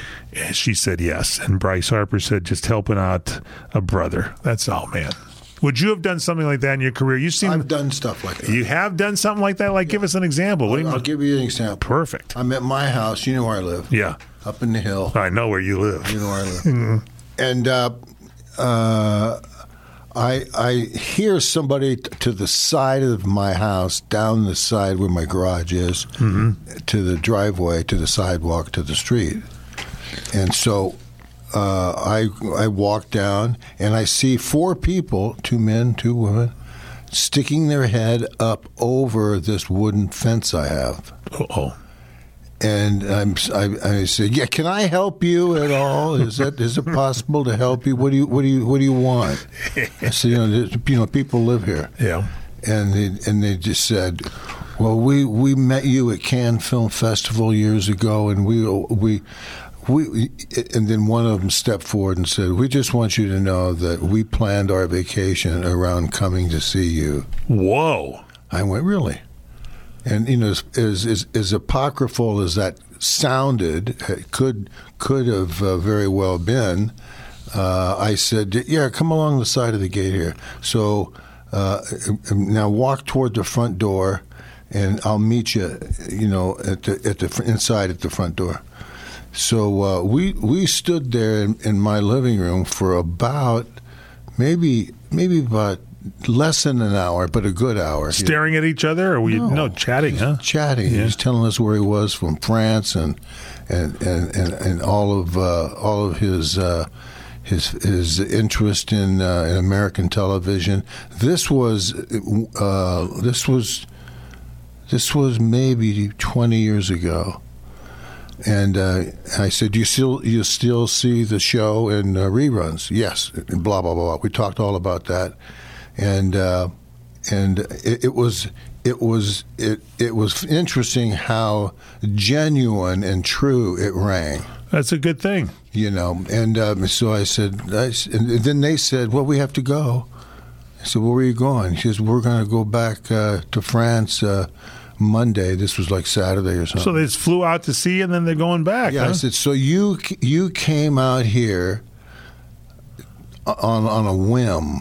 she said yes. And Bryce Harper said, "Just helping out a brother. That's all, man." Would you have done something like that in your career? You seem I've done stuff like that. You have done something like that? Like, yeah. Give us an example. What I'll, do you I'll give you an example. Perfect. I'm at my house. You know where I live. Yeah. Up in the hill. I know where you live. You know where I live. And uh, uh, I I hear somebody t- to the side of my house, down the side where my garage is, mm-hmm. to the driveway, to the sidewalk, to the street. And so Uh, I I walk down and I see four people, two men, two women, sticking their head up over this wooden fence I have. Uh-oh. and I'm, I, I said, "Yeah, can I help you at all? Is that is it possible to help you? What do you what do you what do you want?" I said, "You know, there's- you know, people live here." Yeah. And they and they just said, "Well, we, we met you at Cannes Film Festival years ago, and we we." We, and then one of them stepped forward and said, "We just want you to know that we planned our vacation around coming to see you." Whoa! I went, "Really?" And you know, as as, as, as apocryphal as that sounded, it could could have uh, very well been. Uh, I said, "Yeah, come along the side of the gate here." So uh, now walk toward the front door, and I'll meet you. You know, at the at the inside at the front door. So uh, we we stood there in, in my living room for about maybe maybe about less than an hour, but a good hour. Staring at each other, or we no, no chatting, huh? Chatting. Yeah. He was telling us where he was from France and and and, and, and all of uh, all of his. Uh, His his interest in, uh, in American television. This was uh, this was this was maybe twenty years ago. And uh, I said, "You still you still see the show in uh, reruns?" "Yes." And blah blah blah. We talked all about that, and uh, and it, it was it was it it was interesting how genuine and true it rang. That's a good thing, you know. And um, so I said, I, and then they said, "Well, we have to go." I said, "Well, where are you going?" She says, "We're going to go back uh, to France." Uh, Monday. This was like Saturday or something. So they just flew out to see, and then they're going back. Yeah, huh? I said, so you you came out here on on a whim.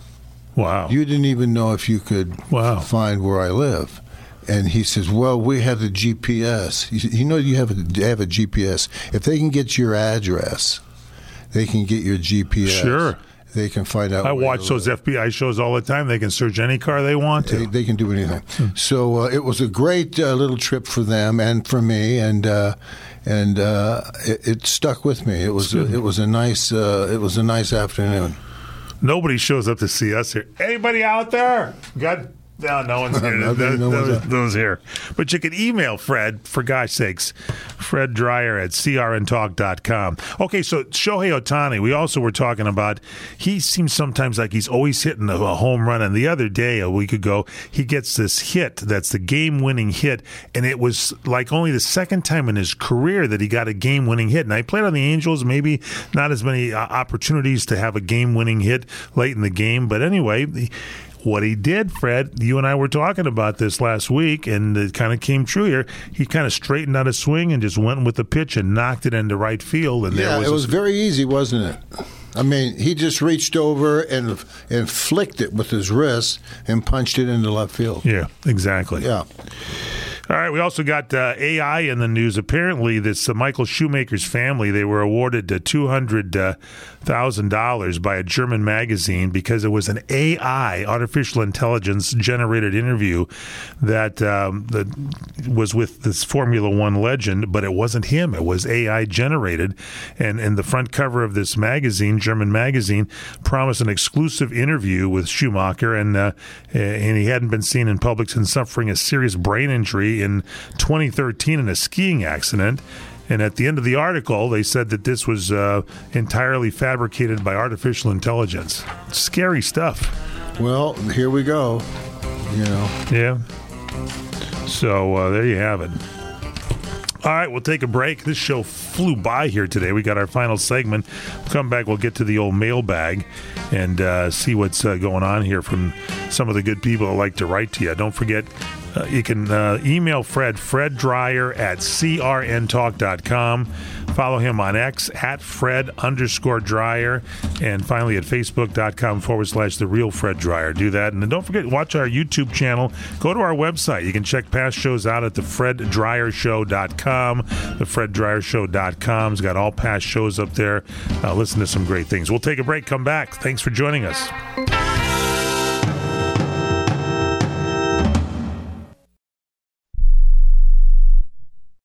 Wow. You didn't even know if you could wow. find where I live. And he says, "Well, we have the G P S. You, you know, you have a, you have a G P S. If they can get your address, they can get your G P S. Sure. They can find out." I watch those F B I shows all the time. They can search any car they want to. They, they can do anything. So uh, it was a great uh, little trip for them and for me, and uh, and uh, it, it stuck with me. It was a, it was a nice uh, it was a nice afternoon. Nobody shows up to see us here. Anybody out there? Got. No, no one's here. no, those, no one's those, those here. But you can email Fred, for gosh sakes, Fred Dreyer at C R N talk dot com. Okay, so Shohei Ohtani, we also were talking about, he seems sometimes like he's always hitting a, a home run. And the other day, a week ago, he gets this hit that's the game-winning hit. And it was like only the second time in his career that he got a game-winning hit. And I played on the Angels, maybe not as many uh, opportunities to have a game-winning hit late in the game. But anyway, the, what he did, Fred, you and I were talking about this last week, and it kind of came true here. He kind of straightened out his swing and just went with the pitch and knocked it into right field. And yeah, there was it was a, very easy, wasn't it? I mean, he just reached over and and flicked it with his wrist and punched it into left field. Yeah, exactly. Yeah. All right, we also got uh, A I in the news. Apparently, this uh, Michael Schumacher's family, they were awarded uh, two hundred thousand dollars by a German magazine because it was an A I, artificial intelligence-generated interview that, um, that was with this Formula One legend, but it wasn't him. It was A I-generated. And, and the front cover of this magazine, German magazine, promised an exclusive interview with Schumacher, and, uh, and he hadn't been seen in public since suffering a serious brain injury in twenty thirteen in a skiing accident. And at the end of the article, they said that this was uh, entirely fabricated by artificial intelligence. Scary stuff. Well, here we go. You know. Yeah. So uh, there you have it. All right, we'll take a break. This show flew by here today. We got our final segment. We'll come back, we'll get to the old mailbag and uh, see what's uh, going on here from some of the good people that like to write to you. Don't forget, uh, you can uh, email Fred, Fred Dreyer at C R N talk dot com. Follow him on X at Fred underscore Dreyer. And finally at Facebook.com forward slash The Real Fred Dreyer. Do that. And then don't forget, watch our YouTube channel. Go to our website. You can check past shows out at the fred dreyer show dot com. the fred dreyer show dot com's got all past shows up there. Uh, listen to some great things. We'll take a break. Come back. Thanks for joining us.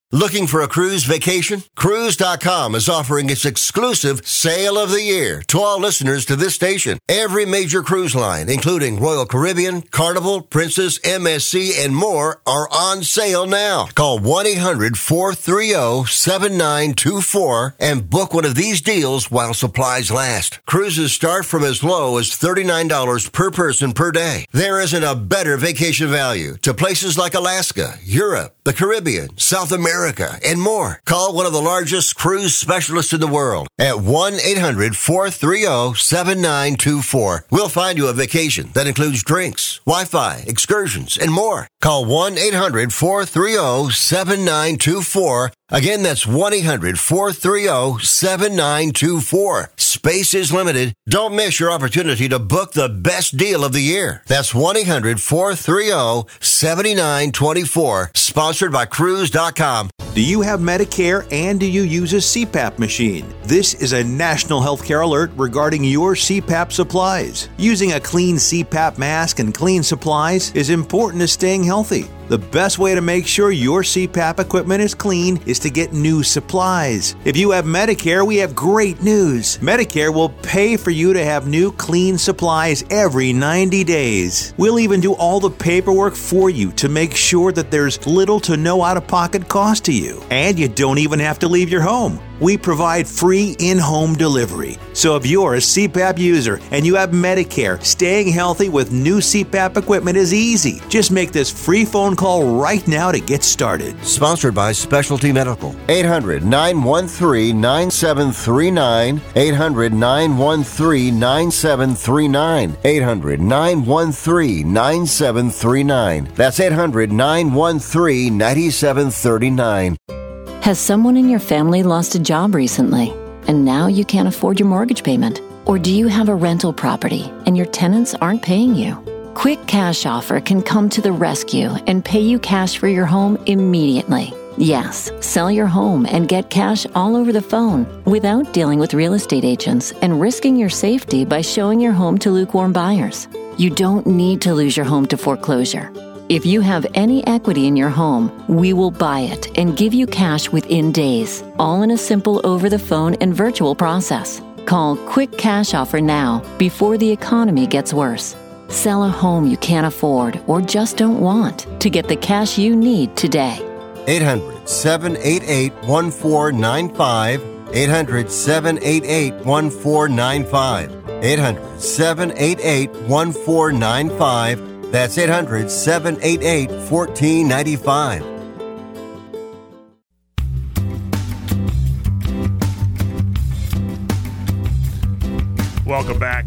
Looking for a cruise vacation? Cruise dot com is offering its exclusive Sale of the Year to all listeners to this station. Every major cruise line, including Royal Caribbean, Carnival, Princess, M S C, and more, are on sale now. Call one eight hundred four three zero seven nine two four and book one of these deals while supplies last. Cruises start from as low as thirty-nine dollars per person per day. There isn't a better vacation value to places like Alaska, Europe, the Caribbean, South America, and more. Call one of the largest cruise specialists in the world at one eight hundred four three zero seven nine two four. We'll find you a vacation that includes drinks, Wi-Fi, excursions, and more. Call one eight hundred four three zero seven nine two four. Again, that's one eight hundred four three zero seven nine two four. Space is limited. Don't miss your opportunity to book the best deal of the year. That's one eight hundred four three zero seven nine two four. Sponsored by Cruise dot com. Do you have Medicare and do you use a C PAP machine? This is a national healthcare alert regarding your C PAP supplies. Using a clean C PAP mask and clean supplies is important to staying healthy. The best way to make sure your C PAP equipment is clean is to get new supplies. If you have Medicare, we have great news. Medicare will pay for you to have new clean supplies every ninety days. We'll even do all the paperwork for you to make sure that there's little to no out-of-pocket cost to you. And you don't even have to leave your home. We provide free in-home delivery. So if you're a C PAP user and you have Medicare, staying healthy with new C PAP equipment is easy. Just make this free phone call right now to get started. Sponsored by Specialty Medical. eight hundred nine one three nine seven three nine. eight hundred nine one three nine seven three nine. eight hundred nine one three nine seven three nine. That's eight hundred nine one three nine seven three nine. Has someone in your family lost a job recently, and now you can't afford your mortgage payment? Or do you have a rental property and your tenants aren't paying you? Quick Cash Offer can come to the rescue and pay you cash for your home immediately. Yes, sell your home and get cash all over the phone without dealing with real estate agents and risking your safety by showing your home to lukewarm buyers. You don't need to lose your home to foreclosure. If you have any equity in your home, we will buy it and give you cash within days, all in a simple over-the-phone and virtual process. Call Quick Cash Offer now before the economy gets worse. Sell a home you can't afford or just don't want to get the cash you need today. eight hundred seven eight eight one four nine five. eight hundred seven eight eight one four nine five. eight hundred seven eight eight one four nine five. That's eight hundred seven eight eight one four nine five. Welcome back.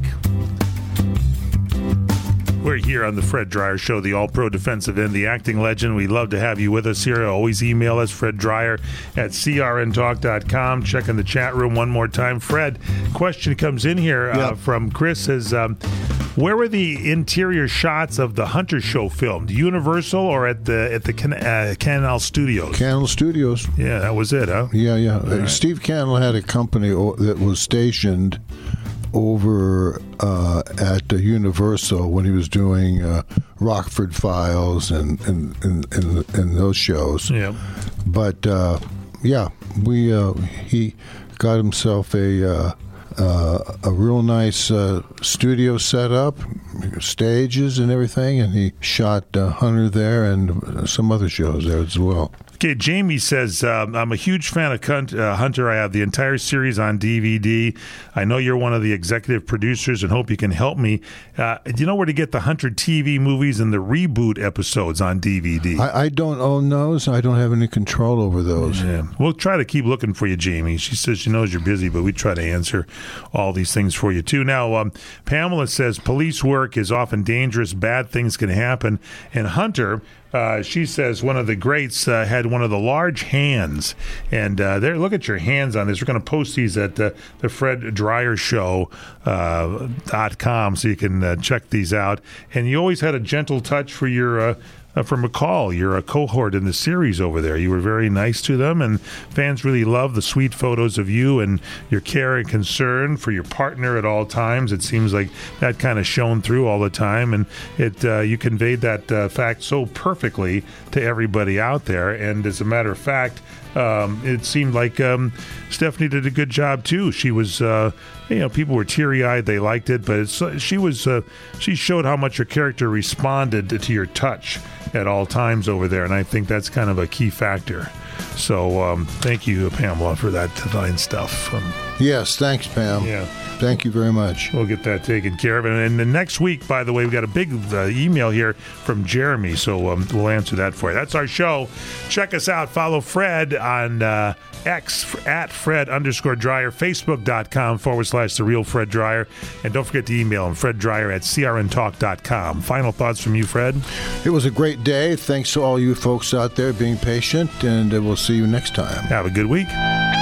We're here on the Fred Dryer Show, the all-pro defensive end, the acting legend. We love to have you with us here. Always email us, Fred Dryer at C R N talk dot com. Check in the chat room one more time. Fred, question comes in here uh, yep. from Chris. Says, um, where were the interior shots of the Hunter show filmed? Universal or at the at the Can- uh, Canal Studios? Canal Studios. Yeah, that was it, huh? Yeah, yeah. Uh, right. Steve Cannell had a company that was stationed over uh, at uh, Universal when he was doing uh, Rockford Files and and, and, and and those shows. Yeah. But uh, yeah, we uh, he got himself a uh, uh, a real nice uh, studio set up, stages and everything, and he shot uh, Hunter there and some other shows there as well. Okay, Jamie says, um, I'm a huge fan of Cunt, uh, Hunter. I have the entire series on D V D. I know you're one of the executive producers and hope you can help me. Uh, do you know where to get the Hunter T V movies and the reboot episodes on D V D? I, I don't own those. I don't have any control over those. Yeah. We'll try to keep looking for you, Jamie. She says she knows you're busy, but we try to answer all these things for you, too. Now, um, Pamela says police work is often dangerous. Bad things can happen. And Hunter... Uh, she says one of the greats uh, had one of the large hands, and uh, there. Look at your hands on this. We're going to post these at uh, the Fred Dryer Show uh, dot com, so you can uh, check these out. And you always had a gentle touch for your uh, uh, from McCall. You're a cohort in the series over there. You were very nice to them, and fans really love the sweet photos of you and your care and concern for your partner at all times. It seems like that kind of shone through all the time, and it uh, you conveyed that uh, fact so perfectly to everybody out there. And as a matter of fact, Um, it seemed like um, Stephanie did a good job too. She was, uh, you know, people were teary-eyed. They liked it, but it's, she was, uh, she showed how much her character responded to your touch at all times over there, and I think that's kind of a key factor. So, um, thank you, Pamela, for that divine stuff. Um, yes, thanks, Pam. Yeah. Thank you very much. We'll get that taken care of. And, and the next week, by the way, we got a big uh, email here from Jeremy, so um, we'll answer that for you. That's our show. Check us out. Follow Fred on uh, X at Fred underscore Dryer, Facebook.com forward slash The Real Fred Dryer. And don't forget to email him, Fred Dryer at C R N talk dot com. Final thoughts from you, Fred? It was a great day. Thanks to all you folks out there being patient, and uh, we'll see you next time. Have a good week.